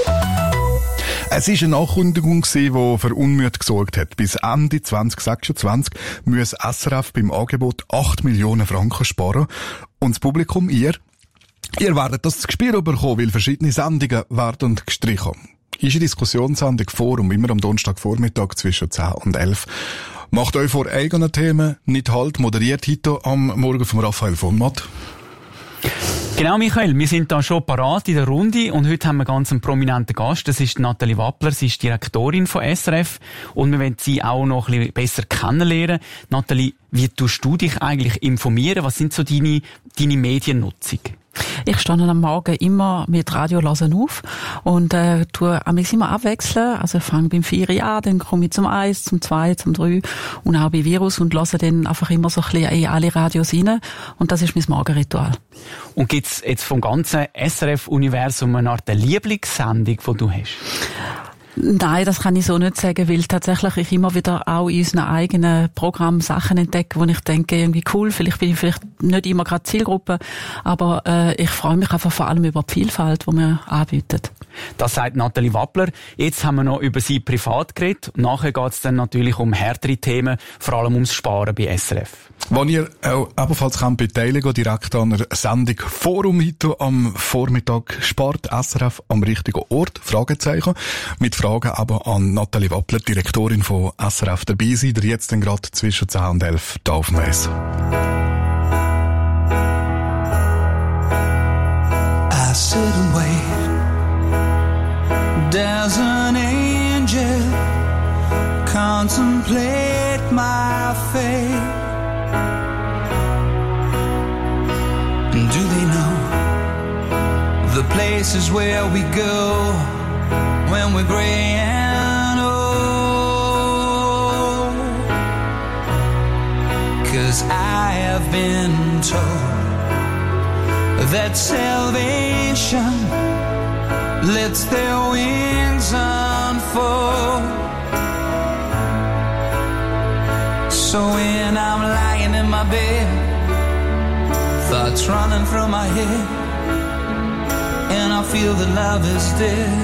Es war eine Ankündigung, die für Unmut gesorgt hat. Bis Ende 2026 muss SRF beim Angebot 8 Millionen Franken sparen. Und das Publikum, ihr werdet das zu spüren bekommen, weil verschiedene Sendungen werden gestrichen. Ist eine Diskussionssendung Forum, immer am Donnerstagvormittag zwischen 10 und 11. Macht euch vor eigenen Themen nicht Halt, moderiert heute am Morgen von Raphael von Matt. Genau, Michael, wir sind da schon parat in der Runde und heute haben wir ganz einen prominenten Gast. Das ist Nathalie Wappler, sie ist Direktorin von SRF und wir wollen sie auch noch ein bisschen besser kennenlernen. Nathalie, wie tust du dich eigentlich informieren? Was sind so deine Mediennutzung? Ich stehe am Morgen immer mit Radio hören auf und tue immer abwechseln. Also ich fange beim 4 an, dann komme ich zum 1, zum 2, zum 3 und auch bei Virus und höre dann einfach immer so ein bisschen in alle Radios rein. Und das ist mein Morgenritual. Und gibt's jetzt vom ganzen SRF-Universum eine Art Lieblingssendung, die du hast? Nein, das kann ich so nicht sagen, weil tatsächlich ich immer wieder auch in unseren eigenen Programmen Sachen entdecke, wo ich denke, irgendwie cool, vielleicht bin ich nicht immer gerade Zielgruppe, aber ich freue mich einfach vor allem über die Vielfalt, die wir anbieten. Das sagt Nathalie Wappler. Jetzt haben wir noch über sie privat geredet. Nachher geht es dann natürlich um härtere Themen, vor allem ums Sparen bei SRF. Wenn ihr auch ebenfalls beteiligen direkt an einer Sendung Forum heute am Vormittag Spart SRF am richtigen Ort? Fragezeichen. Mit Fragen aber an Nathalie Wappler, Direktorin von SRF, dabei sein. Der jetzt dann gerade zwischen 10 und 11 da auf dem Eis. I sit and wait. There's an angel contemplate my fate. Do they know the places where we go when we're gray and old? 'Cause I have been told that salvation lets their wings unfold. So when I'm lying in my bed, thoughts running through my head, and I feel that love is dead,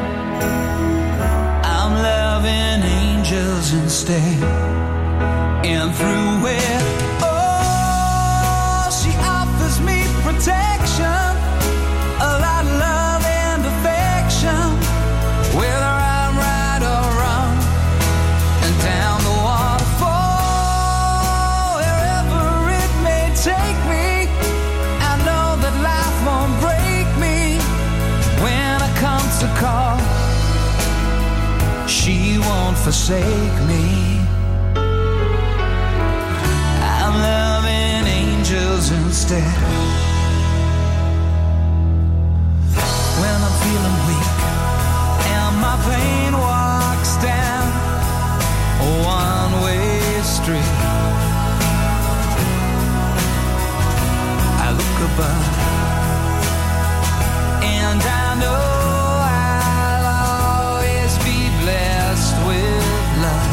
I'm loving angels instead. And through it, oh, she offers me protection, a lot of love and affection, whether I'm right or wrong, and down the waterfall, wherever it forsake me. I'm loving angels instead. When I'm feeling weak and my pain walks down a one-way street, I look above and I know I'll always be blessed with love.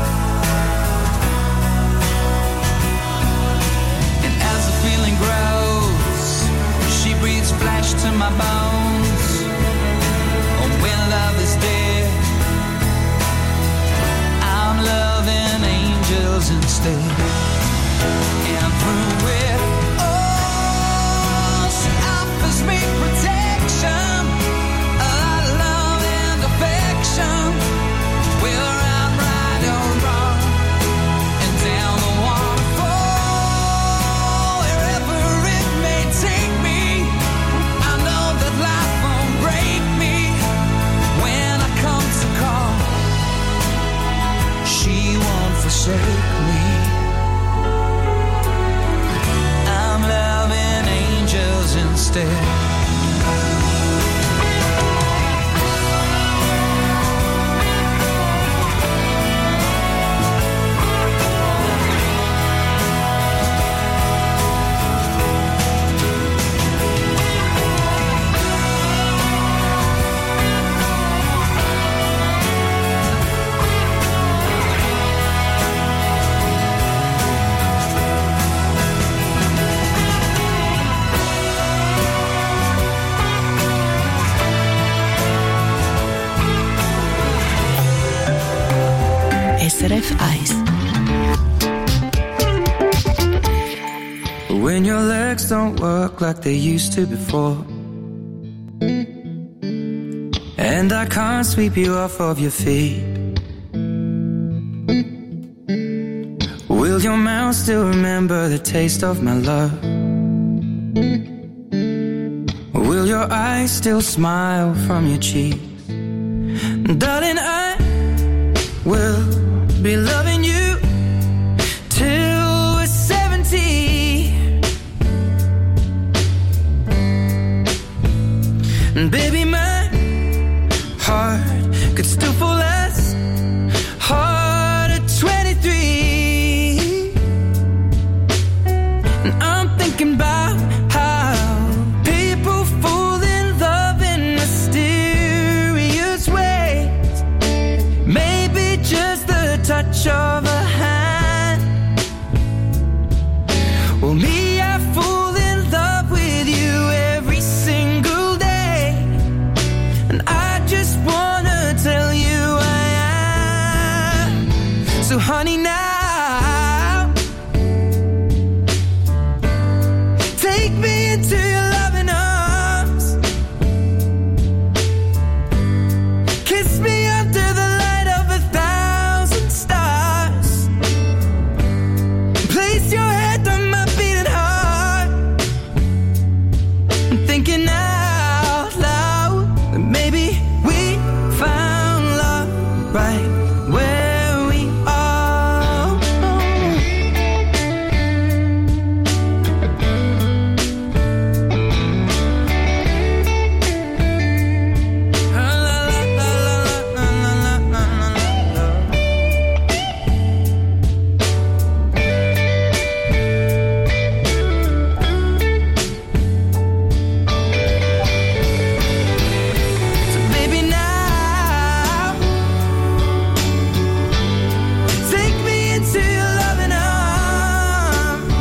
And as the feeling grows, she breathes flesh to my bones. Oh, when love is dead, I'm loving angels instead. And through it all, she offers me protection, a love and affection. Whether I'm right or wrong, and down the waterfall, wherever it may take me, I know that life won't break me. When I come to call, she won't forsake me. I'm loving angels instead. SRF 1. When your legs don't work like they used to before, and I can't sweep you off of your feet, will your mouth still remember the taste of my love? Will your eyes still smile from your cheeks? Darling, I will be loving you till we're 70. And baby, my heart could still fall as hard at 23. And I'm thinking about how people fall in love in mysterious ways. Maybe just the touch of a hand. Well, me, I fall in love with you every single day, and I just wanna tell you I am. So honey, now take me into your loving arms, kiss me under the light of 1,000 stars, place your head on my beating heart. I'm thinking out loud that maybe we found love right where we are. So baby, now take me into your loving arms,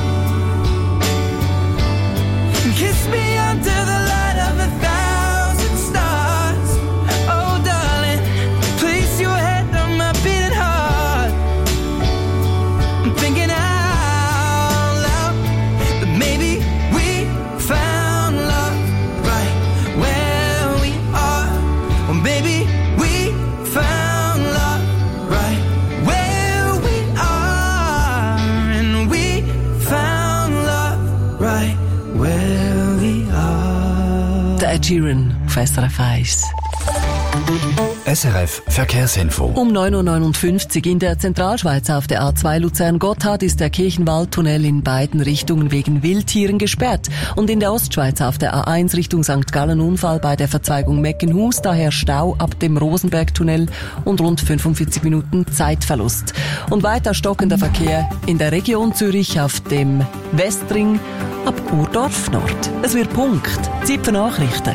and kiss me under the light of 1,000 stars. Oh darling, place your head on my beating heart. I'm thinking out loud that maybe we found love right where we are. Well, maybe we found love right where we are, and we found love right where we are. Der Ed Sheeran auf SRF 1. SRF Verkehrsinfo. Um 9.59 Uhr in der Zentralschweiz auf der A2 Luzern-Gotthard ist der Kirchenwaldtunnel in beiden Richtungen wegen Wildtieren gesperrt. Und in der Ostschweiz auf der A1 Richtung St. Gallen Unfall bei der Verzweigung Meckenhus, daher Stau ab dem Rosenbergtunnel und rund 45 Minuten Zeitverlust. Und weiter stockender Verkehr in der Region Zürich auf dem Westring ab Urdorf Nord. Es wird Punkt. Zeit für Nachrichten.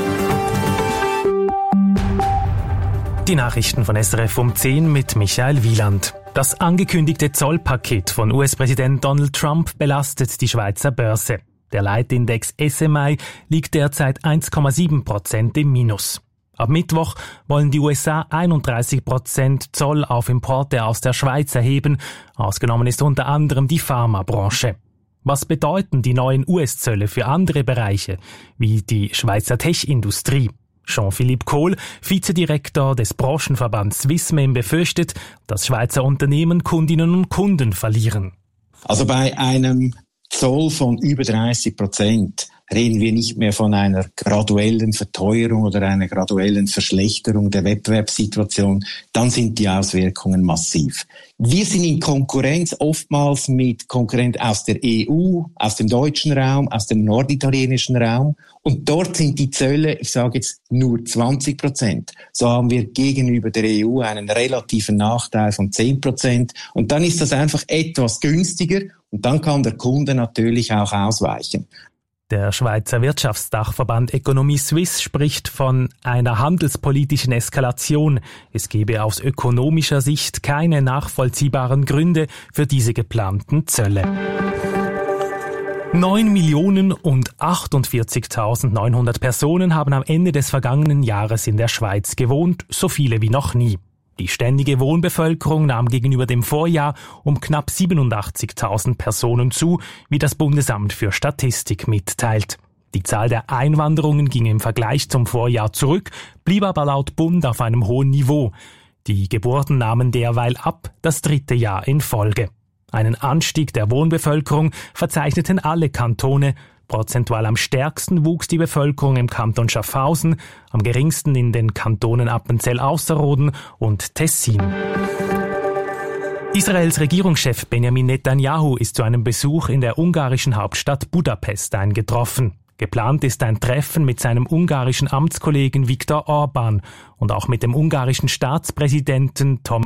Die Nachrichten von SRF um 10 mit Michael Wieland. Das angekündigte Zollpaket von US-Präsident Donald Trump belastet die Schweizer Börse. Der Leitindex SMI liegt derzeit 1,7% im Minus. Ab Mittwoch wollen die USA 31% Zoll auf Importe aus der Schweiz erheben. Ausgenommen ist unter anderem die Pharmabranche. Was bedeuten die neuen US-Zölle für andere Bereiche, wie die Schweizer Tech-Industrie? Jean-Philippe Kohl, Vizedirektor des Branchenverbands Swissmem, befürchtet, dass Schweizer Unternehmen Kundinnen und Kunden verlieren. Also bei einem Zoll von über 30% reden wir nicht mehr von einer graduellen Verteuerung oder einer graduellen Verschlechterung der Wettbewerbssituation. Dann sind die Auswirkungen massiv. Wir sind in Konkurrenz oftmals mit Konkurrenten aus der EU, aus dem deutschen Raum, aus dem norditalienischen Raum. Und dort sind die Zölle, ich sage jetzt, nur 20%. So haben wir gegenüber der EU einen relativen Nachteil von 10%. Und dann ist das einfach etwas günstiger und dann kann der Kunde natürlich auch ausweichen. Der Schweizer Wirtschaftsdachverband Economie Suisse spricht von einer handelspolitischen Eskalation. Es gebe aus ökonomischer Sicht keine nachvollziehbaren Gründe für diese geplanten Zölle. 9.048.900 Personen haben am Ende des vergangenen Jahres in der Schweiz gewohnt, so viele wie noch nie. Die ständige Wohnbevölkerung nahm gegenüber dem Vorjahr um knapp 87.000 Personen zu, wie das Bundesamt für Statistik mitteilt. Die Zahl der Einwanderungen ging im Vergleich zum Vorjahr zurück, blieb aber laut Bund auf einem hohen Niveau. Die Geburten nahmen derweil ab, das 3. Jahr in Folge. Einen Anstieg der Wohnbevölkerung verzeichneten alle Kantone. Prozentual am stärksten wuchs die Bevölkerung im Kanton Schaffhausen, am geringsten in den Kantonen Appenzell-Ausserrhoden und Tessin. Israels Regierungschef Benjamin Netanyahu ist zu einem Besuch in der ungarischen Hauptstadt Budapest eingetroffen. Geplant ist ein Treffen mit seinem ungarischen Amtskollegen Viktor Orbán und auch mit dem ungarischen Staatspräsidenten Tom